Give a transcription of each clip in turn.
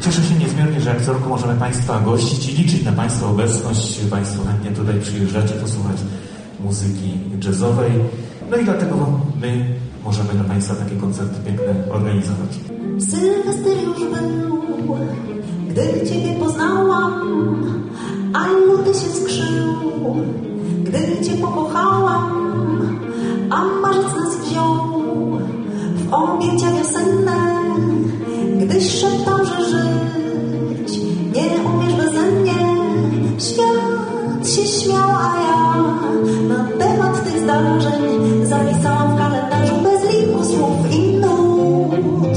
Cieszę się niezmiernie, że jak co roku możemy Państwa gościć i liczyć na Państwa obecność. Państwo chętnie tutaj przyjeżdżacie posłuchać muzyki jazzowej. No i dlatego my możemy dla Państwa takie koncerty piękne organizować. Sylwester już był, gdy Ciebie poznałam, a luty się skrzył, gdy Cię pokochałam, a marzec nas wziął w objęcia wiosenne, gdyś szeptał, że żyć nie umiesz beze mnie. Świat się śmiał, a ja na temat tych zdarzeń zapisałam w kalendarzu bez liku słów i nut.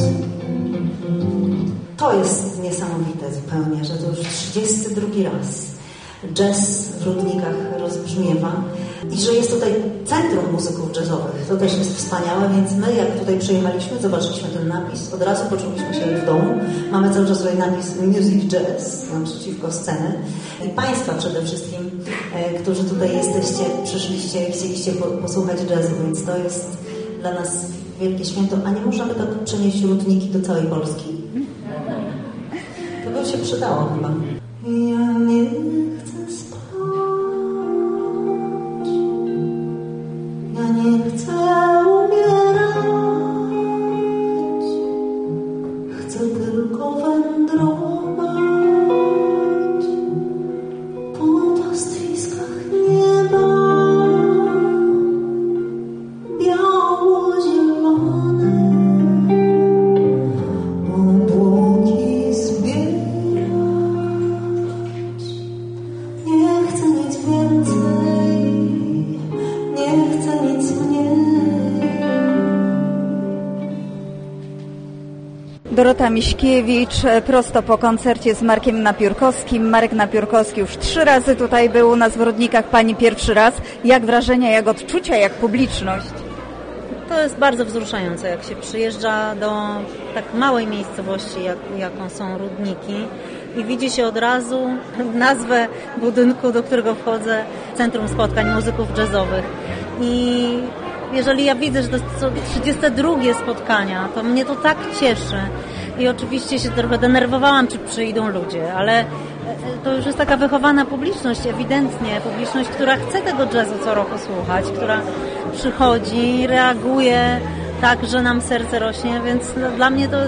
To jest niesamowite zupełnie, że to już 32 raz jazz w Rudnikach rozbrzmiewa i że jest tutaj Centrum Muzyków Jazzowych. To też jest wspaniałe, więc my jak tutaj przyjechaliśmy, zobaczyliśmy ten napis, od razu poczuliśmy się w domu. Mamy cały czas tutaj napis Music Jazz naprzeciwko sceny. I Państwa przede wszystkim, którzy tutaj jesteście, przyszliście i chcieliście posłuchać jazzu, więc to jest dla nas wielkie święto. A nie można by tak przenieść Rudniki do całej Polski? To by się przydało chyba. Ja nie chcę spać, ja nie chcę umierać, chcę tylko wędrować po pastwiskach nieba, biało-zielone, obłoki zbierać. Nie chcę nic więcej, nie chcę nic mniej. Dorota Miśkiewicz, prosto po koncercie z Markiem Napiórkowskim. Marek Napiórkowski już 3 razy tutaj był u nas w Rudnikach, Pani pierwszy raz. Jak wrażenia, jak odczucia, jak publiczność? To jest bardzo wzruszające, jak się przyjeżdża do tak małej miejscowości, jaką są Rudniki i widzi się od razu nazwę budynku, do którego wchodzę, Centrum Spotkań Muzyków Jazzowych. I jeżeli ja widzę, że to są 32 spotkania, to mnie to tak cieszy. I oczywiście się trochę denerwowałam, czy przyjdą ludzie, ale to już jest taka wychowana publiczność, ewidentnie publiczność, która chce tego jazzu co roku słuchać, która przychodzi, reaguje tak, że nam serce rośnie, więc dla mnie to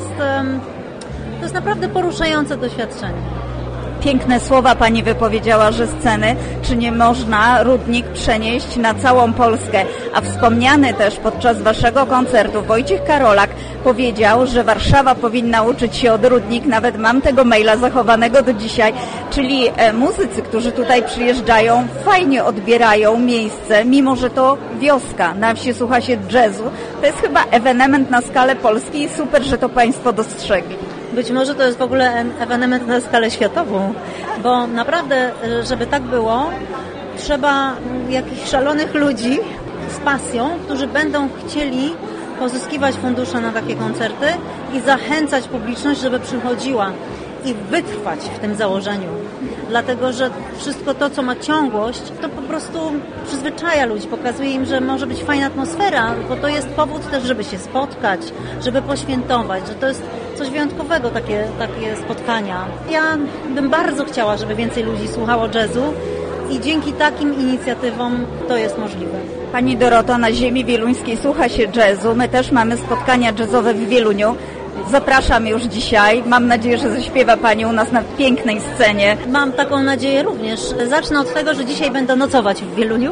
jest naprawdę poruszające doświadczenie. Piękne słowa Pani wypowiedziała, że sceny, czy nie można Rudnik przenieść na całą Polskę. A wspomniany też podczas Waszego koncertu Wojciech Karolak powiedział, że Warszawa powinna uczyć się od Rudnik. Nawet mam tego maila zachowanego do dzisiaj. Czyli muzycy, którzy tutaj przyjeżdżają, fajnie odbierają miejsce, mimo że to wioska. Na wsi słucha się jazzu. To jest chyba ewenement na skalę Polski i super, że to Państwo dostrzegli. Być może to jest w ogóle ewenement na skalę światową, bo naprawdę, żeby tak było, trzeba jakichś szalonych ludzi z pasją, którzy będą chcieli pozyskiwać fundusze na takie koncerty i zachęcać publiczność, żeby przychodziła i wytrwać w tym założeniu. Dlatego, że wszystko to, co ma ciągłość, to po prostu przyzwyczaja ludzi, pokazuje im, że może być fajna atmosfera, bo to jest powód też, żeby się spotkać, żeby poświętować, że to jest coś wyjątkowego, takie spotkania. Ja bym bardzo chciała, żeby więcej ludzi słuchało jazzu i dzięki takim inicjatywom to jest możliwe. Pani Doroto, na ziemi wieluńskiej słucha się jazzu. My też mamy spotkania jazzowe w Wieluniu. Zapraszam już dzisiaj. Mam nadzieję, że zaśpiewa Pani u nas na pięknej scenie. Mam taką nadzieję również. Zacznę od tego, że dzisiaj będę nocować w Wieluniu,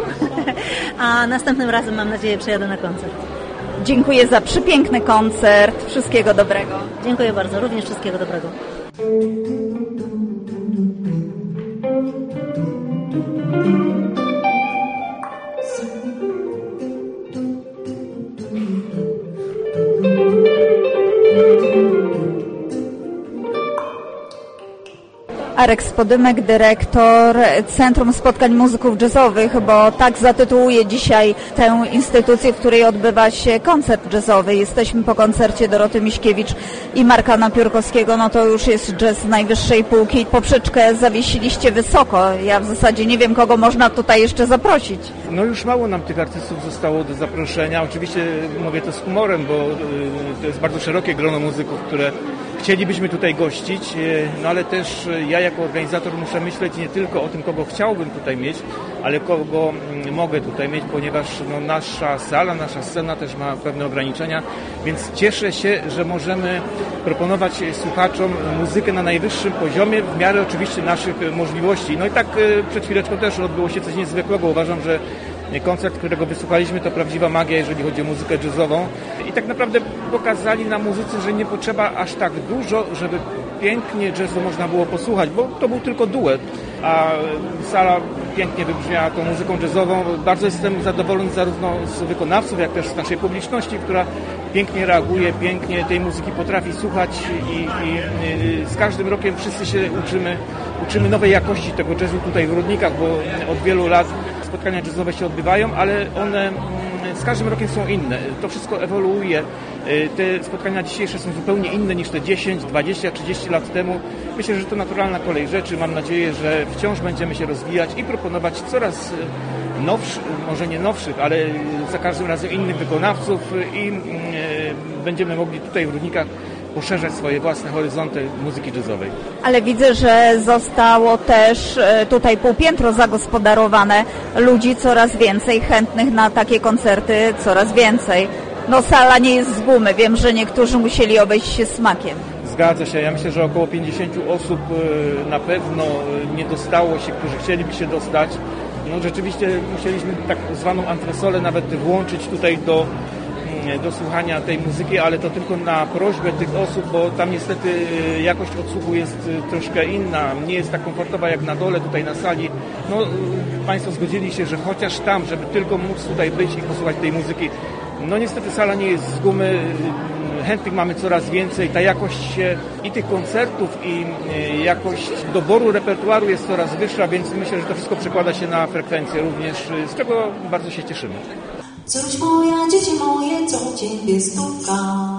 a następnym razem mam nadzieję przyjadę na koncert. Dziękuję za przepiękny koncert. Wszystkiego dobrego. Dziękuję bardzo. Również wszystkiego dobrego. Arek Spodymek, dyrektor Centrum Spotkań Muzyków Jazzowych, bo tak zatytułuje dzisiaj tę instytucję, w której odbywa się koncert jazzowy. Jesteśmy po koncercie Doroty Miśkiewicz i Marka Napiórkowskiego. No to już jest jazz z najwyższej półki. Poprzeczkę zawiesiliście wysoko. Ja w zasadzie nie wiem, kogo można tutaj jeszcze zaprosić. No już mało nam tych artystów zostało do zaproszenia. Oczywiście mówię to z humorem, bo to jest bardzo szerokie grono muzyków, które chcielibyśmy tutaj gościć, no ale też ja jako organizator muszę myśleć nie tylko o tym, kogo chciałbym tutaj mieć, ale kogo mogę tutaj mieć, ponieważ no, nasza sala, nasza scena też ma pewne ograniczenia, więc cieszę się, że możemy proponować słuchaczom muzykę na najwyższym poziomie, w miarę oczywiście naszych możliwości. No i tak przed chwileczką też odbyło się coś niezwykłego. Uważam, że koncert, którego wysłuchaliśmy, to prawdziwa magia, jeżeli chodzi o muzykę jazzową. I tak naprawdę pokazali nam muzycy, że nie potrzeba aż tak dużo, żeby pięknie jazzu można było posłuchać, bo to był tylko duet, a sala pięknie wybrzmiała tą muzyką jazzową. Bardzo jestem zadowolony zarówno z wykonawców, jak też z naszej publiczności, która pięknie reaguje, pięknie tej muzyki potrafi słuchać i z każdym rokiem wszyscy się uczymy nowej jakości tego jazzu tutaj w Rudnikach, bo od wielu lat spotkania jazzowe się odbywają, ale one z każdym rokiem są inne. To wszystko ewoluuje. Te spotkania dzisiejsze są zupełnie inne niż te 10, 20, 30 lat temu. Myślę, że to naturalna kolej rzeczy. Mam nadzieję, że wciąż będziemy się rozwijać i proponować coraz nowszych, może nie nowszych, ale za każdym razem innych wykonawców i będziemy mogli tutaj w Rudnikach poszerzać swoje własne horyzonty muzyki jazzowej. Ale widzę, że zostało też tutaj półpiętro zagospodarowane. Ludzi coraz więcej, chętnych na takie koncerty coraz więcej. No sala nie jest z gumy. Wiem, że niektórzy musieli obejść się smakiem. Zgadza się. Ja myślę, że około 50 osób na pewno nie dostało się, którzy chcieliby się dostać. No rzeczywiście musieliśmy tak zwaną antresolę nawet włączyć tutaj do słuchania tej muzyki, ale to tylko na prośbę tych osób, bo tam niestety jakość odsłuchu jest troszkę inna, nie jest tak komfortowa jak na dole tutaj na sali. No Państwo zgodzili się, że chociaż tam, żeby tylko móc tutaj być i posłuchać tej muzyki. No niestety sala nie jest z gumy, chętnych mamy coraz więcej, ta jakość i tych koncertów i jakość doboru repertuaru jest coraz wyższa, więc myślę, że to wszystko przekłada się na frekwencję również, z czego bardzo się cieszymy. Cóż moja, dzieci moje, co u ciebie stuka?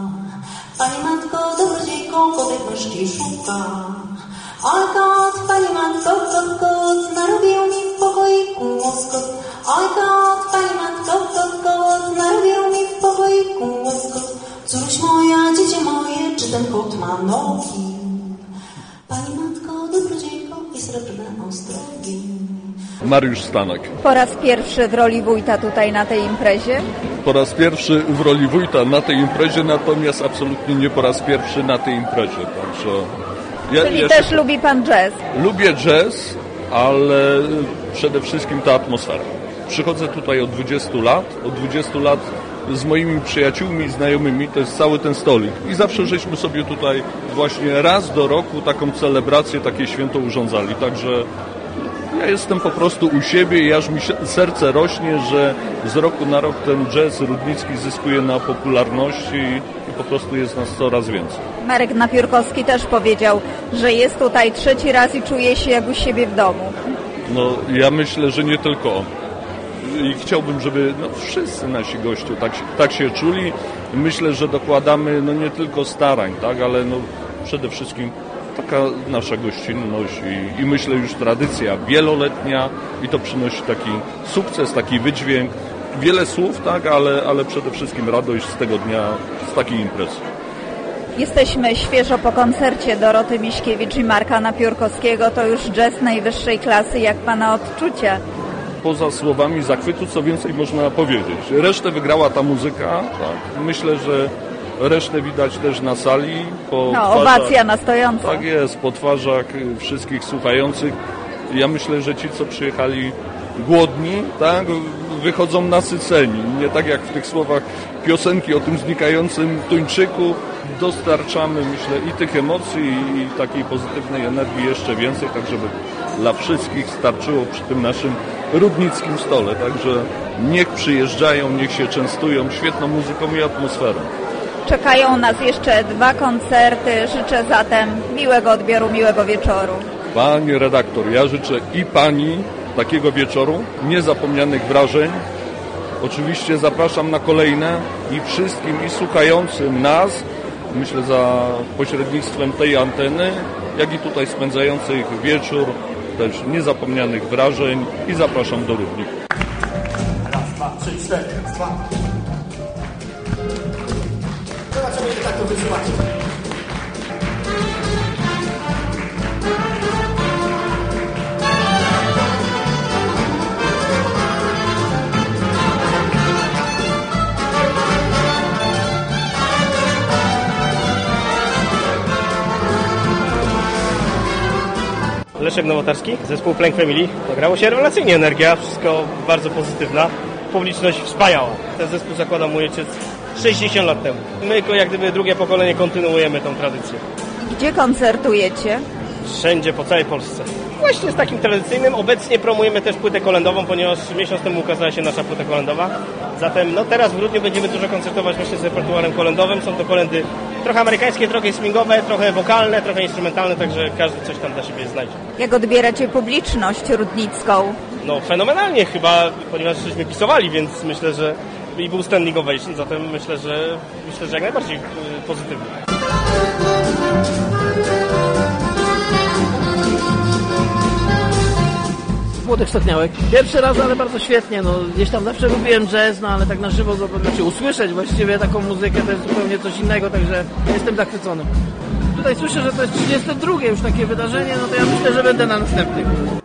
Pani matko, dobrodziejko, kotek myszki szuka. Oj kot, pani matko, kot, narobił mi w pokoiku łoskot. Oj kot, pani matko, kot, narobił mi w pokoiku łoskot. Cóż moja, dzieci moje, czy ten kot ma nogi? Pani matko, dobrodziejko i srebrne ostrogi. Mariusz Stanek. Po raz pierwszy w roli wójta tutaj na tej imprezie? Po raz pierwszy w roli wójta na tej imprezie, natomiast absolutnie nie po raz pierwszy na tej imprezie. Także Czyli też lubi pan jazz? Lubię jazz, ale przede wszystkim ta atmosfera. Przychodzę tutaj od 20 lat. Od 20 lat z moimi przyjaciółmi i znajomymi to jest cały ten stolik. I zawsze żeśmy sobie tutaj właśnie raz do roku taką celebrację, takie święto urządzali. Także ja jestem po prostu u siebie i aż mi serce rośnie, że z roku na rok ten jazz rudnicki zyskuje na popularności i po prostu jest nas coraz więcej. Marek Napiórkowski też powiedział, że jest tutaj trzeci raz i czuje się jak u siebie w domu. No ja myślę, że nie tylko on. I chciałbym, żeby wszyscy nasi goście tak się czuli. Myślę, że dokładamy nie tylko starań, tak, ale przede wszystkim taka nasza gościnność i myślę już tradycja wieloletnia i to przynosi taki sukces, taki wydźwięk. Wiele słów, tak, ale przede wszystkim radość z tego dnia, z takiej imprezy. Jesteśmy świeżo po koncercie Doroty Miśkiewicz i Marka Napiórkowskiego. To już jazz najwyższej klasy. Jak pana odczucia? Poza słowami zachwytu, co więcej można powiedzieć. Resztę wygrała ta muzyka. Tak. Myślę, że resztę widać też na sali. Owacja na stojąco. Tak jest, po twarzach wszystkich słuchających. Ja myślę, że ci, co przyjechali głodni, tak, wychodzą nasyceni. Nie tak jak w tych słowach piosenki o tym znikającym tuńczyku. Dostarczamy, myślę, i tych emocji, i takiej pozytywnej energii jeszcze więcej, tak żeby dla wszystkich starczyło przy tym naszym rudnickim stole. Także niech przyjeżdżają, niech się częstują świetną muzyką i atmosferą. Czekają nas jeszcze 2 koncerty. Życzę zatem miłego odbioru, miłego wieczoru. Pani redaktor, ja życzę i pani takiego wieczoru, niezapomnianych wrażeń. Oczywiście zapraszam na kolejne i wszystkim i słuchającym nas, myślę za pośrednictwem tej anteny, jak i tutaj spędzających wieczór, też niezapomnianych wrażeń i zapraszam do Rudników. Raz, 2, 3, 4, raz, 2. Zobaczymy, jak tak to wytrzymacie. Leszek Nowotarski, zespół Plank Family. Grało się rewelacyjnie, energia, wszystko bardzo pozytywna, publiczność wspaniała. Ten zespół zakładał mój ojciec 60 lat temu. My jak gdyby drugie pokolenie kontynuujemy tą tradycję. Gdzie koncertujecie? Wszędzie, po całej Polsce. Właśnie z takim tradycyjnym. Obecnie promujemy też płytę kolędową, ponieważ miesiąc temu ukazała się nasza płyta kolędowa. Zatem teraz w grudniu będziemy dużo koncertować właśnie z repertuarem kolędowym. Są to kolendy trochę amerykańskie, trochę swingowe, trochę wokalne, trochę instrumentalne, także każdy coś tam dla siebie znajdzie. Jak odbieracie publiczność rudnicką? No fenomenalnie chyba, ponieważ żeśmy pisowali, więc myślę, że i był standing ovation, zatem myślę, że jak najbardziej pozytywnie. Włodek Stopniałek. Pierwszy raz, ale bardzo świetnie. No, gdzieś tam zawsze lubiłem jazz, no ale tak na żywo, znaczy usłyszeć właściwie taką muzykę to jest zupełnie coś innego, także jestem zachwycony. Tutaj słyszę, że to jest 32 już takie wydarzenie, no to ja myślę, że będę na następnych.